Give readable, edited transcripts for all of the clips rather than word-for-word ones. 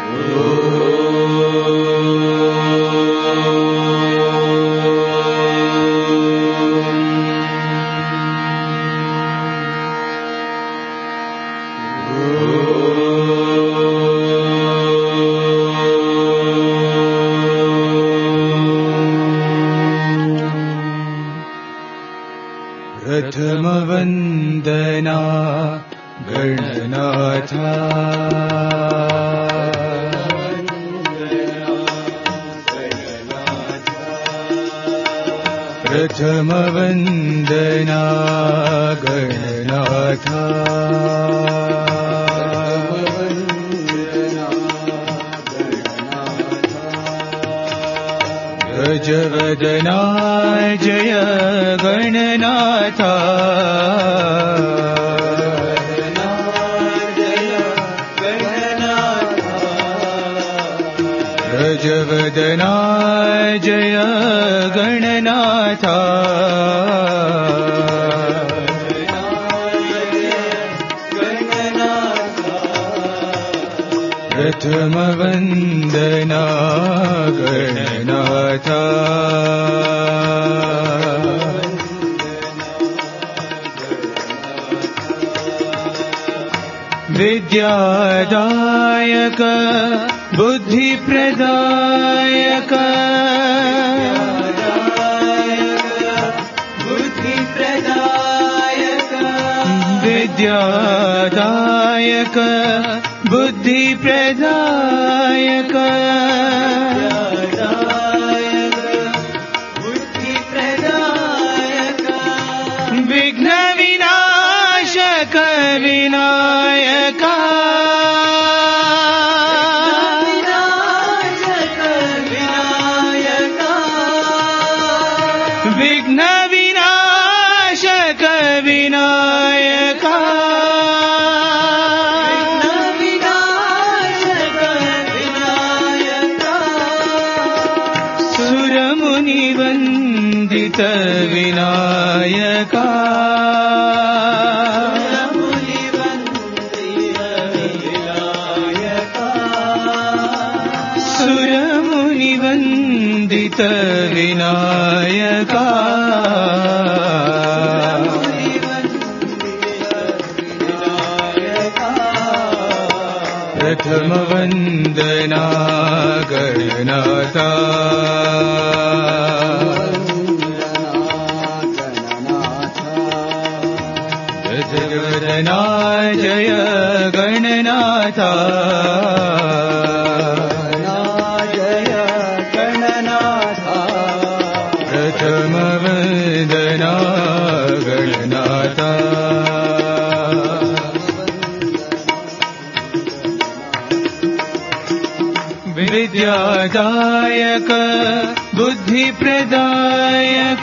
प्रथम वंदना गणनाथ प्रथम वंदना गणनाथ गजवदना जय गणनाथ गजवदना जय गणनाथ प्रथम वंदना गणनाथ विद्यादायक बुद्धिप्रदायक विद्यादायक बुद्धिप्रदायक विघ्न विनाशक विनायक विघ्न विनाशक विनायक सुरमुनि वंदित विनायक सुरमुनि वंदित विनायक प्रथम वंदना गणनाथ गजवदना जय गणनाथ प्रथम वंदना गणनाथ विद्यादायक बुद्धिप्रदायक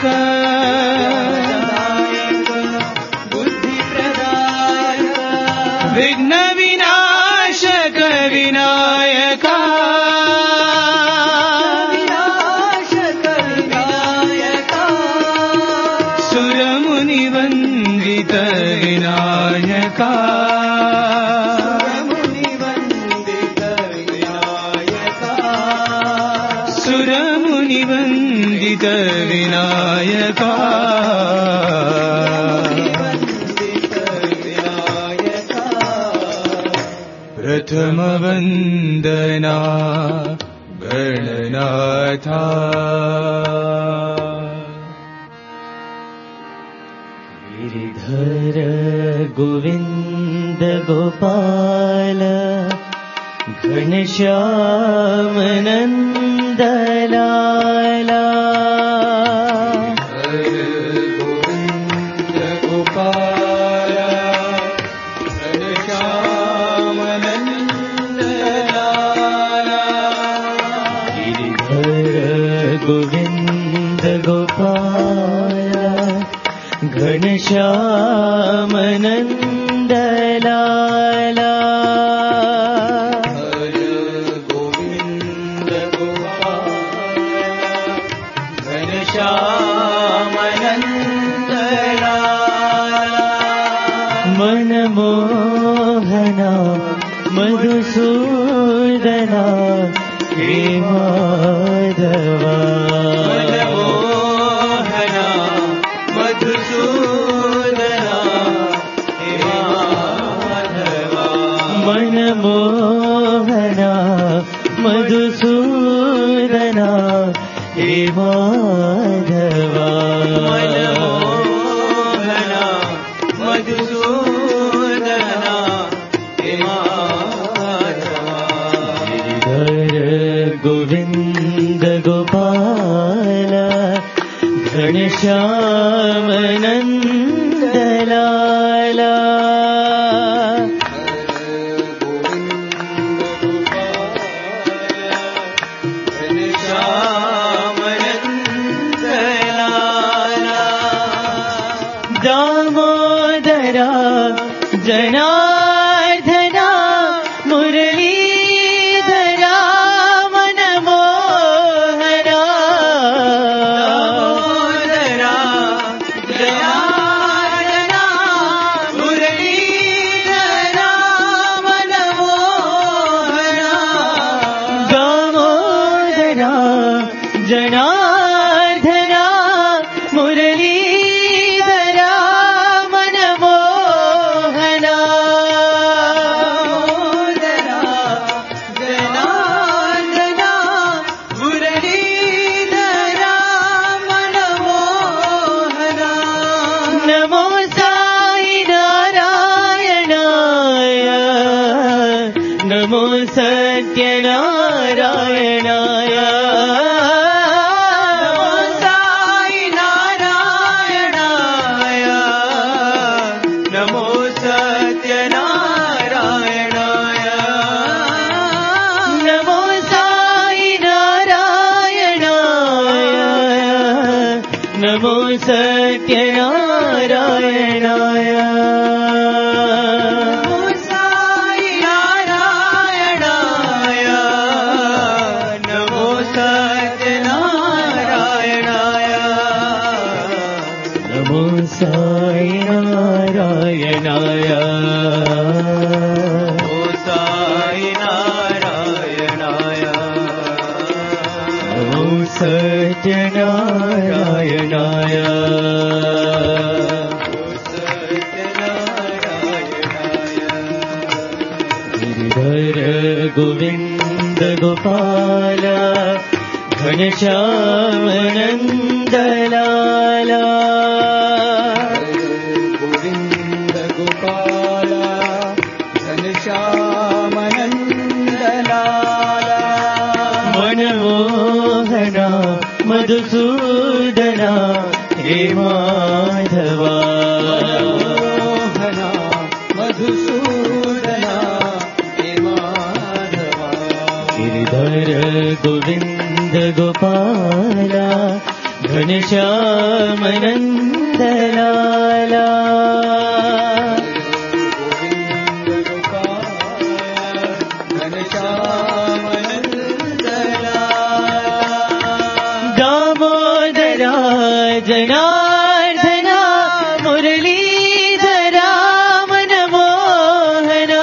विघ्न विनाशक विनायक सुरमुनि वंदित विनायक सुरमुनि वंदित विनायक प्रथम वंदना गणनाथ गिरिधर गोविंद गोपाल घनश्याम नंद लाला गोविंद गोपाल घनश्याम नंद लाला गिरिधर गोविंद गोपाल घनश्याम नंद लाला मनमोहना मधुसूदना मधुसूदना हे माधवा मनमोहना मधुसूदना हे माधवा मनमोहना मधुसूदना हे माधवा मनमोहना मधुसूदना हे माधवा गिरिधर गोविंद गोपाल घनश्याम नंदलाला दामोदरा जनार्दना मुरलीधरा मनमोहरा दामोदरा जनार्दना मुरलीधरा मनमोहरा दामोदरा जनार्दना मुरलीधरा मनमोहना जनार्दना मुरलीधरा मनमोहरा नमो साई नारायणाय नमो सत्यनारायणाय नमो साई नारायणाय नमो सत्यनारायणाय नमो साई नारायणाय नमो सत्यनारायणाय नमो साई नारायणाय नमो सत्यनारायणाय नमो साई नारायणाय नमो साई नारायणाय नमो सत्यनारायणाय गिरिधर गोविंद गोपाल घनश्याम नंदलाला गोविंद गोपाल घनश्यामनन्दलाला मनमोहना मधुसूदना हे माधवा मनमोहना मधुसूदना हे माधवा गिरिधर गोविंद गोपाल घनश्याम नंदलाला गोविंद गोपाल घनश्यामनन्दलाला दामोदरा जनार्दना मुरलीधरा मनमोहना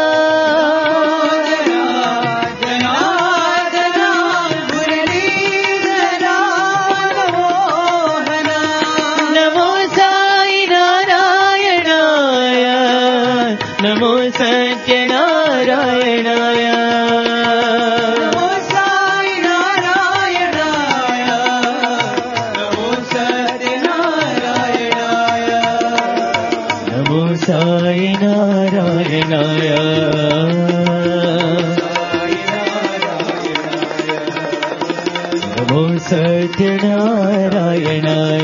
जनार्दना मुरलीधरा मनमोहना नमो साई नारायणाय नमो सत्यनारायणाय नमो साई नारायणाय नमो सत्यनारायणाय नमो साई नारायणाय साई नारायणाय नमो सत्यनारायणाय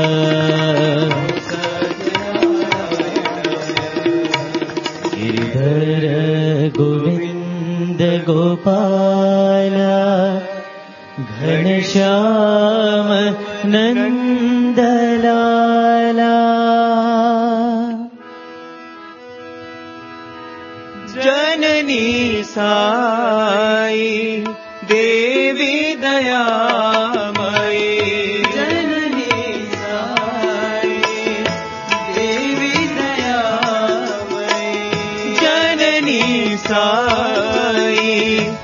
गिरिधर गोविंद गोपाल घनश्याम नंदलाला जननी साई देवी दयामयी जननी साई देवी दयामयी जननी साई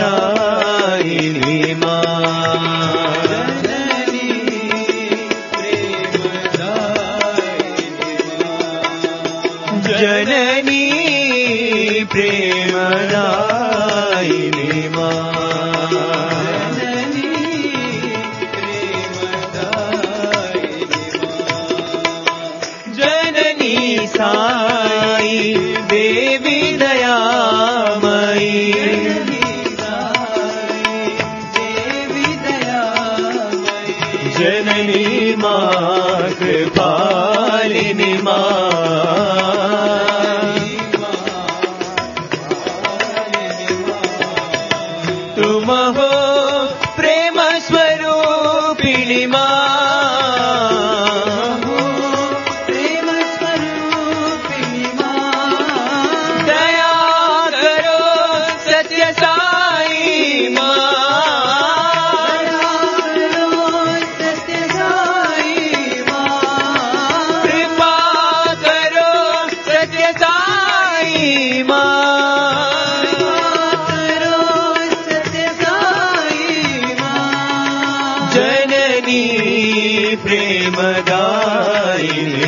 प्रेमदायिनी जननी प्रेमदायिनी जननी साई देवी दयामयी जननी मां कृपालिनी तुम हो प्रेम स्वरूपिणी दया करो सत्य साई कृपा करो सत्य साई जननी प्रेमदायिनी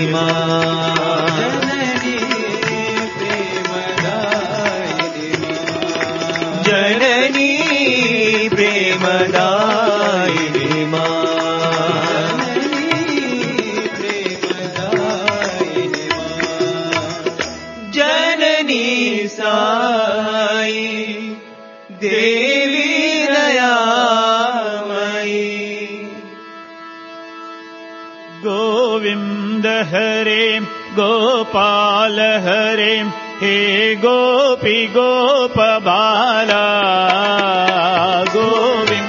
जननी प्रेमदायिनी जननी साई देवी दयामयी गोविंद हरे गोपाल हरे हे गोपी गोप बाला गोविंद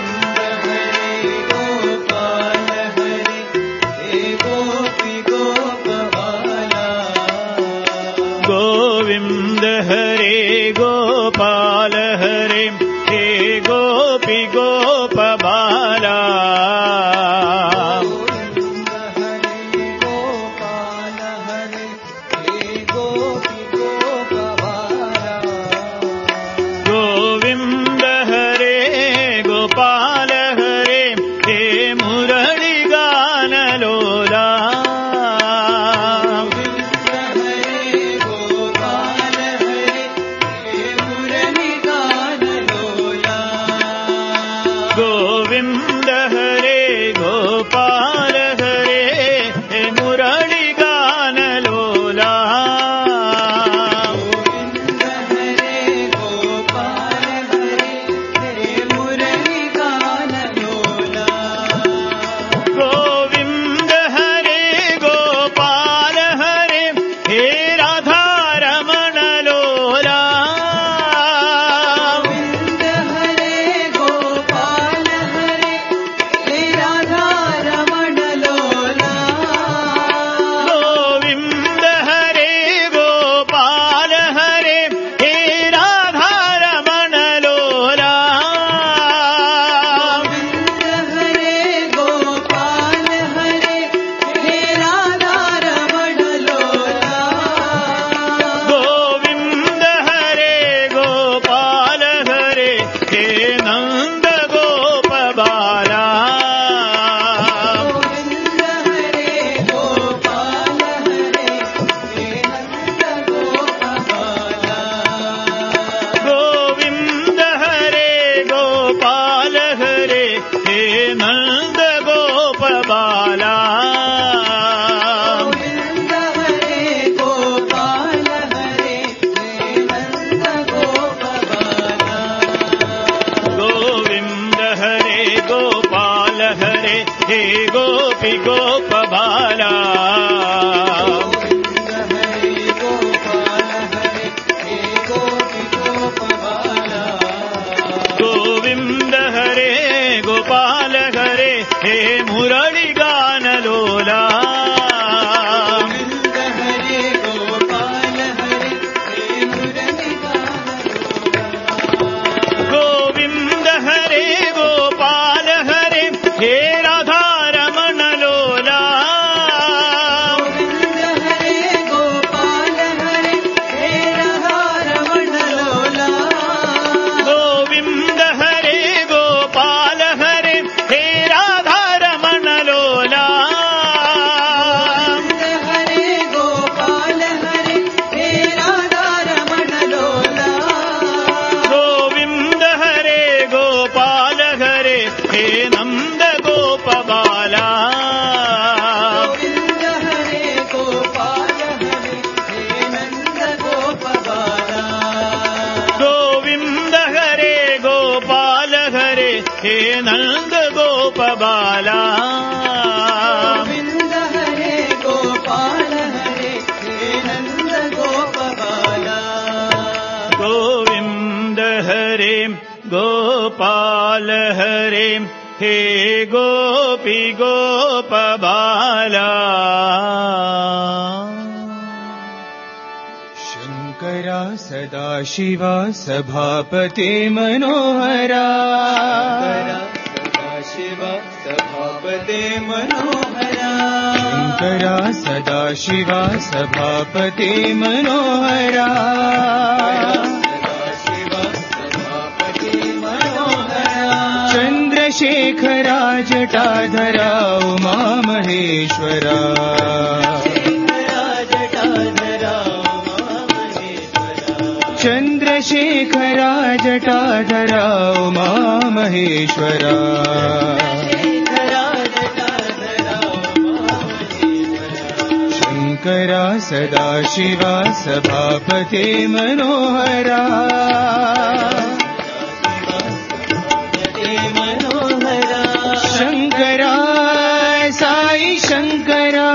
गोविंद हरे गोपाल हरे हे गोपी गोप बाला गोविंद हरे गोपाल हरे हे मुरली गान लोला गोविंद हरे गोपाल हरे हे मुरली गान लोला गोविंद हरे गोपाल हरे हे राधा रमण लोला गोविंद हरे गोपाल हरे हे राधा रमण लोला गोविंद हरे गोपाल हरे हे नंद गोप बाला गोविंद हरे गोपाल हरे हे नंद गोप बाला गोविंद हरे गोपाल हरे हे गोपी गोप बाला गोविंद हरे गोपाल हरे हे मुरली गान लोला गोविंद हरे गोपाल हरे हे राधा रमण लोला गोविंद नंद गोप बाला गोविंद हरे गोपाल हरे हे नंद गोप बाला गोविंद हरे गोपाल हरे हे गोपी गोप बाला शंकरा सदाशिवा सभापते मनोहरा सदाशिवा सभापते मनोहरा शंकरा सदाशिवा सभापते मनोहरा सदाशिवा सभापते मनोहरा चंद्रशेखरा जटाधरा उमा महेश्वरा चंद्रशेखरा जटाधरा उमा महेश्वरा शंकरा सदाशिवा सभापते मनोहरा शंकरा साई शंकरा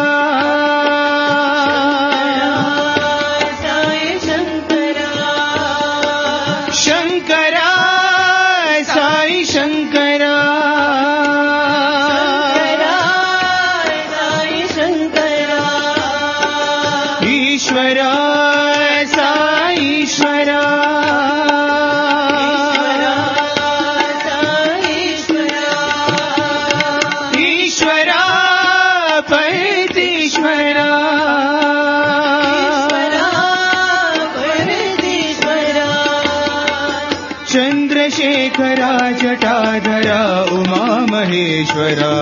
चंद्रशेखरा जटाधरा उमा महेश्वरा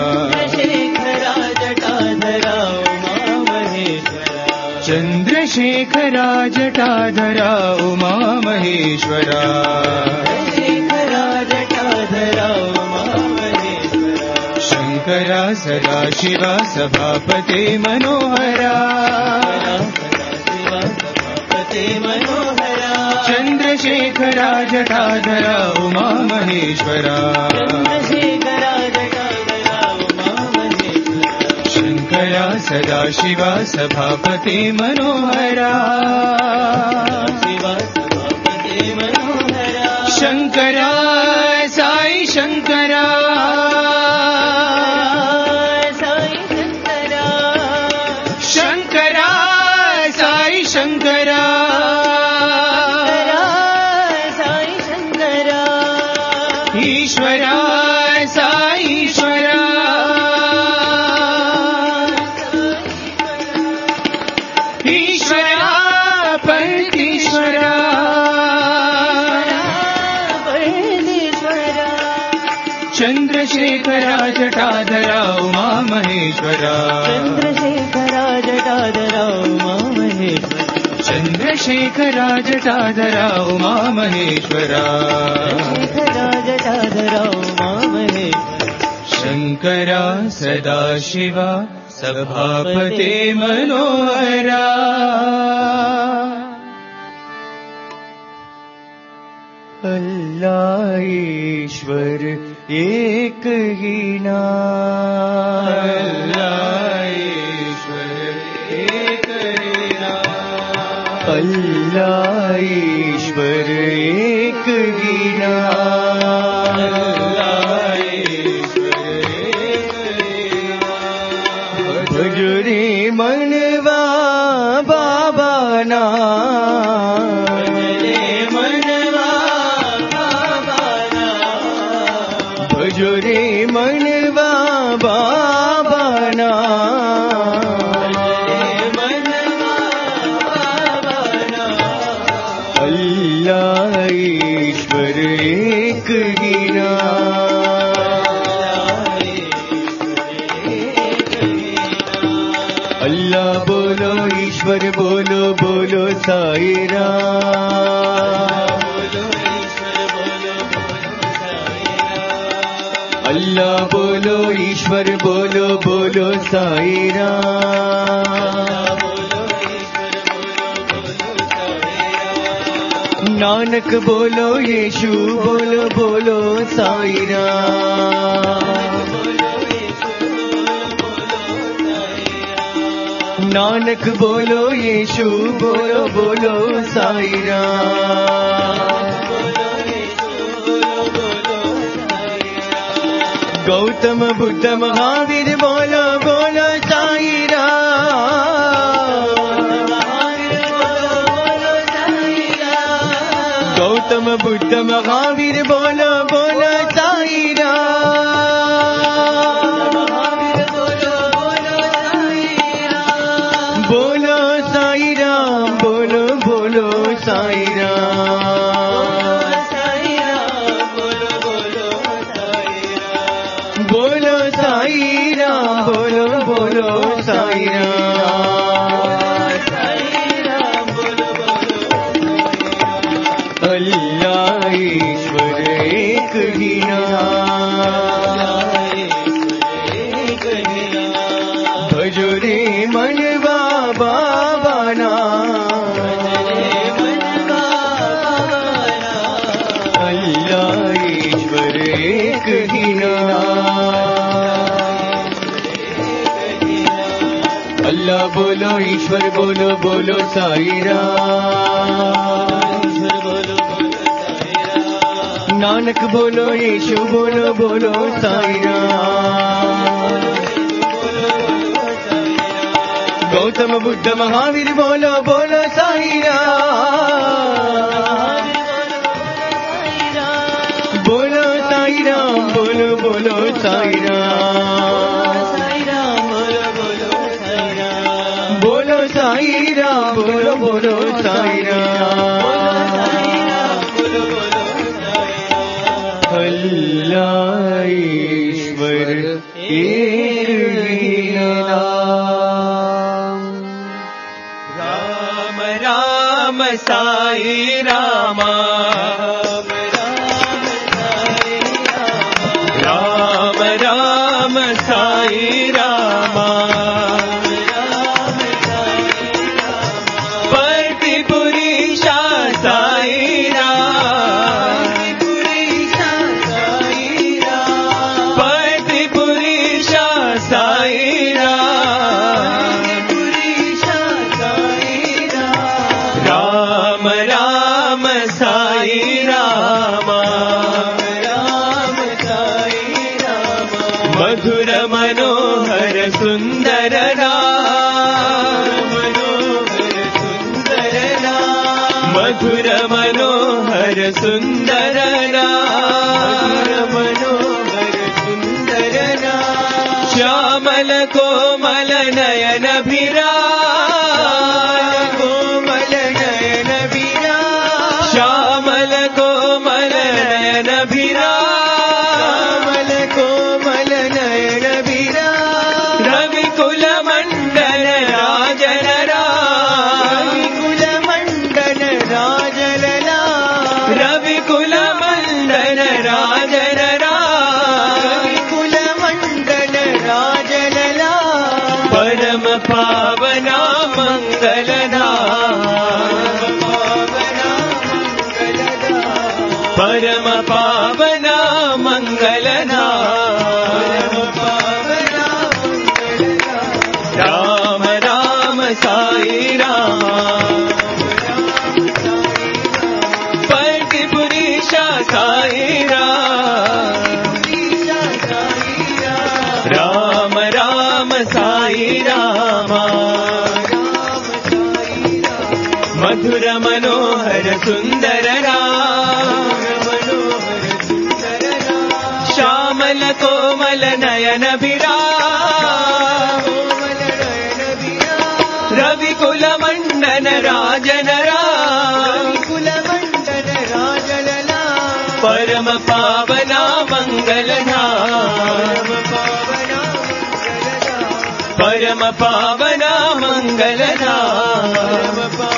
चंद्रशेखरा जटाधरा उमा महेश्वरा शंकरा सदाशिवा सभापते मनोहरा चंद्रशेखरा जटाधरा उमा महेश्वरा शंकरा सदाशिवा सभापते मनोहरा शंकरा साई शंकरा शंकरा साई शंकरा ईश्वरा साईश्वरा ईश्वरा परमेश्वरा चंद्रशेखरा जटाधरा उमा महेश्वरा चंद्रशेखरा जटाधरा उमा महेश्वरा चंद्रशेखरा जटाधरा उमा महेश्वरा जटाधरा उमा महेश्वरा शंकरा सदाशिवा सभापते मनोहरा अल्लाह ईश्वर एक ही नाम अल्लाह ईश्वर एक ही नाम अल्लाह ईश्वर एक ही नाम अल्लाह ईश्वर एक ही नाम भजो रे मनवा बाबा नाम भजो रे मनवा बाबा नाम अल्लाह ईश्वर एक ही अल्लाह बोलो ईश्वर बोलो बोलो साई राम अल्लाह बोलो ईश्वर बोलो बोलो साई राम नानक बोलो यीशु बोलो बोलो साई राम। नानक बोलो यीशु बोलो बोलो साई राम। गौतम बुद्ध महावीर बोलो बोलो साई राम। गौतम बुद्ध महावीर बोलो बोलो साई राम। बोलो साई राम बोलो बोलो साई राम। बोलो साई राम बोलो बोलो साई राम। अल्लाह ईश्वर एक ही नाम। भजो रे मनवा बाबा नाम। अल्लाह ईश्वर एक ही नाम। अल्लाह बोलो ईश्वर बोलो बोलो साई राम। नानक बोलो यीशु बोलो बोलो साई राम। गौतम बुद्ध महावीर बोलो बोलो साई राम। बोलो साई राम बोलो बोलो साई राम। बोलो साई राम बोलो बोलो साई राम। अल्लाह ईश्वर एक ही नाम। राम राम साई रामा। राम राम साई रामा। परतिपुरीशा साई राम। परतिपुरीशा साई राम। राम राम साई रामा। मधुर मनोहर सुंदर राम। मधुर मनोहर सुंदर राम। श्यामल कोमल नयन विराज। कोमल नयन विराज। श्यामल कोमल नयन विराज। कोमल नयन विराज। रविकुल मंडल राजन राम। रविकुल मंडल राजन राम। रविकुल मंडल राजन राम। रविकुल मंडल राजन राम। परम पावना मंगल परम पावना मंगल राम राम साई राम। परतिपुरीशा साई राम। राम राम साई रामा। मधुर मनोहर सुंदर राम। श्यामल कोमल नयन विराज। रविकुल मंडन राजन राम। परम पावना मंगल धाम। परम पावना मंगल धाम।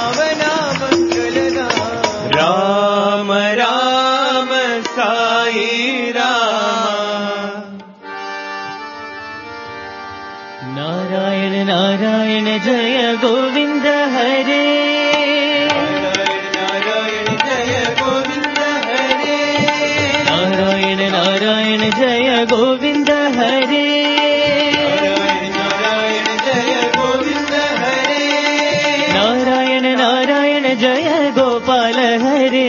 राम राम साई राम। नारायण नारायण जय गोविंद हरे। नारायण नारायण जय जय गोपाल हरे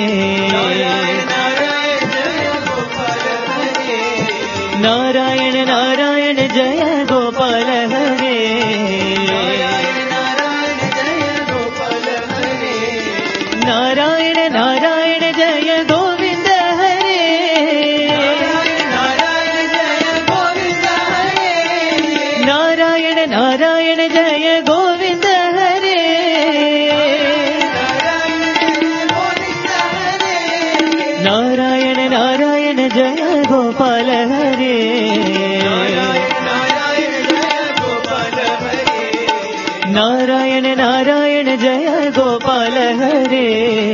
नारायण नारायण जय गोपाल हरे नारायण नारायण जय गोविंद हरे नारायण नारायण जय गोविंद हरे नारायण नारायण जय गोपाल हरे नारायण नारायण जय गोपाल हरे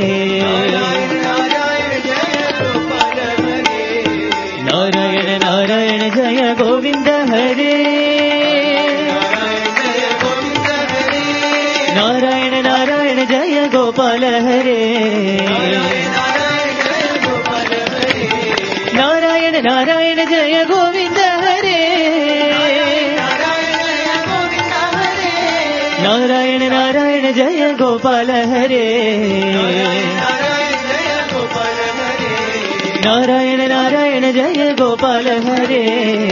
नारायण नारायण जय गोविंद हरे नारायण नारायण जय गोपाल हरे नारायण नारायण जय गोविंद हरे नारायण नारायण जय गोपाल हरे नारायण नारायण जय गोपाल हरे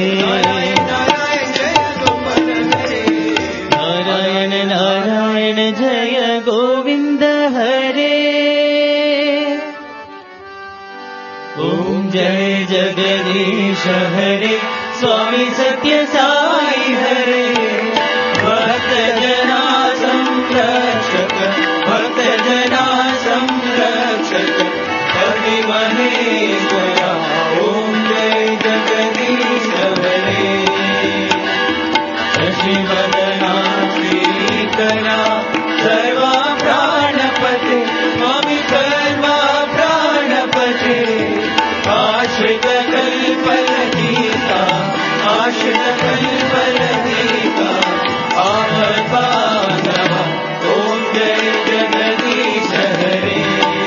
नारायण नारायण जय गोविंद हरे ओम जय जगदीश हरे स्वामी सत्य साई हरे भक्त जना संरक्षक भक्त जना संरक्षक हरि महेश्वरा ओम जय जगदीश हरे शशिवदना श्रीकरा सर्वा प्राणपते स्वामी सर्वा प्राणपते आश्रित कल्पलतीका आश्रित कल्पलतीका आपद्बान्धव ओम जय जगदीश हरे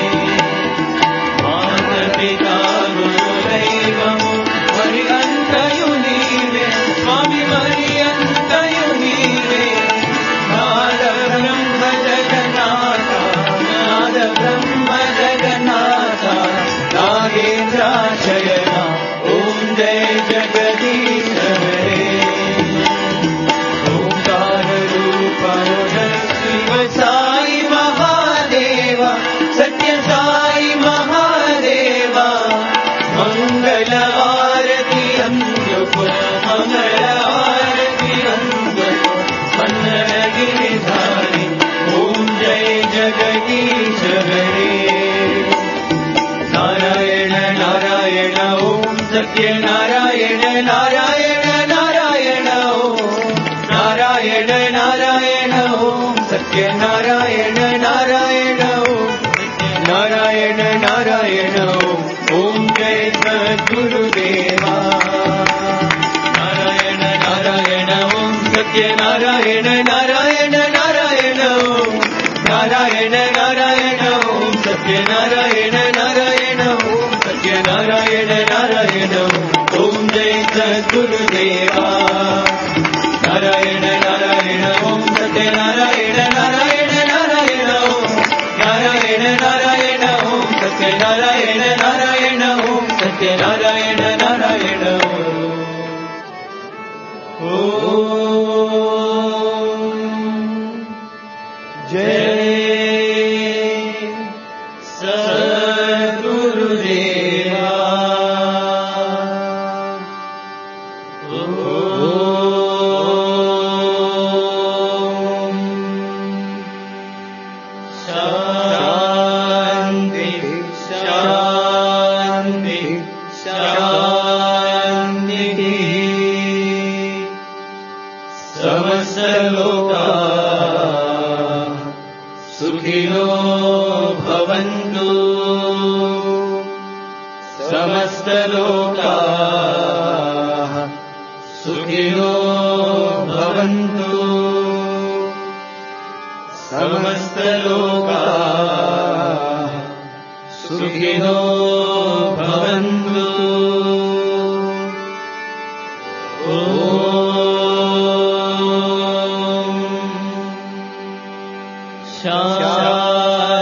मातपिता गुरुदैवमु पर्यन्तयु नीवे स्वामी पर्यन्तयु नीवे नाद ब्रह्म जगन्नाथ नाद ब्रह्म जगन्नाथ नागेन्द्राशयना ओम जय जगदीश हरे ओंकार रूप शिव साई महादेव सत्य साई महादेव मंगल आरती अंजुको मंगल आरती अंजुको मन्नन गिरिधारी ओम जय जगदीश हरे नारायण नारायण ओम सत्य नारायण नारायण नारायण ओम नारायण नारायण ओम सत्य नारायण नारायण ओम नारायण नारायण ओम जय सद्गुरुदेवा नारायण नारायण ओम सत्य नारायण नारायण नारायण ओम नारायण नारायण ओम सत्य नारायण नारायण ओम सत्य नारायण नारायण ओम जय सद्गुरुदेवा नारायण नारायण ओम सत्य नारायण नारायण नारायण ओम नारायण नारायण ओम सत्य नारायण नारायण ओम सत्य नारायण नारायण ओम जय सद्गुरुदेवा शांति शांति शांति समस्त लोका सुखिनो भवन्तु समस्त लोका सुखिनो भवन्तु समस्त लोका सुखिनो भवन्तु शांति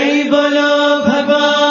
जय बोलो भगवान